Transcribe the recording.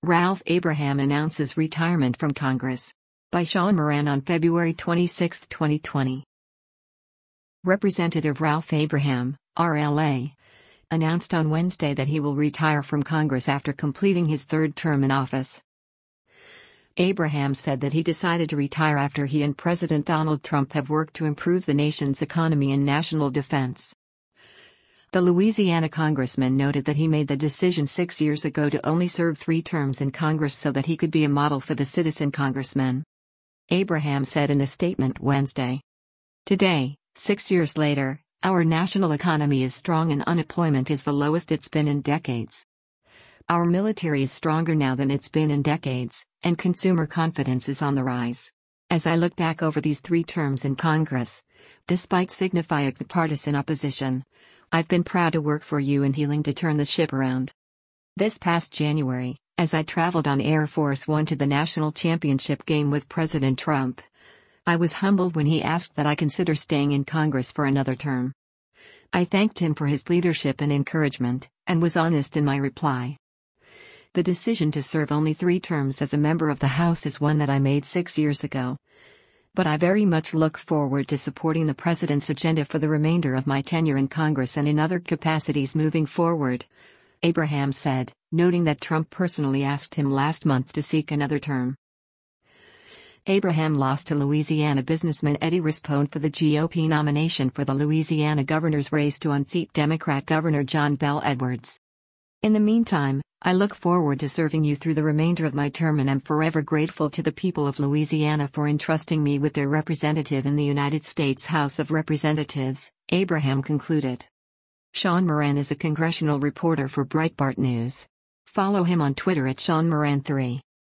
Ralph Abraham announces retirement from Congress. By Sean Moran on February 26, 2020. Representative Ralph Abraham, RLA, announced on Wednesday that he will retire from Congress after completing his third term in office. Abraham said that he decided to retire after he and President Donald Trump have worked to improve the nation's economy and national defense. The Louisiana congressman noted that he made the decision 6 years ago to only serve 3 terms in Congress so that he could be a model for the citizen congressmen. Abraham said in a statement Wednesday. Today, 6 years later, our national economy is strong and unemployment is the lowest it's been in decades. Our military is stronger now than it's been in decades, and consumer confidence is on the rise. As I look back over these 3 terms in Congress, despite significant partisan opposition, I've been proud to work for you and healing to turn the ship around. This past January, as I traveled on Air Force One to the national championship game with President Trump, I was humbled when he asked that I consider staying in Congress for another term. I thanked him for his leadership and encouragement, and was honest in my reply. The decision to serve only 3 terms as a member of the House is one that I made 6 years ago. But I very much look forward to supporting the President's agenda for the remainder of my tenure in Congress and in other capacities moving forward, Abraham said, noting that Trump personally asked him last month to seek another term. Abraham lost to Louisiana businessman Eddie Rispone for the GOP nomination for the Louisiana governor's race to unseat Democrat Governor John Bel Edwards. In the meantime, I look forward to serving you through the remainder of my term and am forever grateful to the people of Louisiana for entrusting me with their representative in the United States House of Representatives, Abraham concluded. Sean Moran is a congressional reporter for Breitbart News. Follow him on Twitter at SeanMoran3.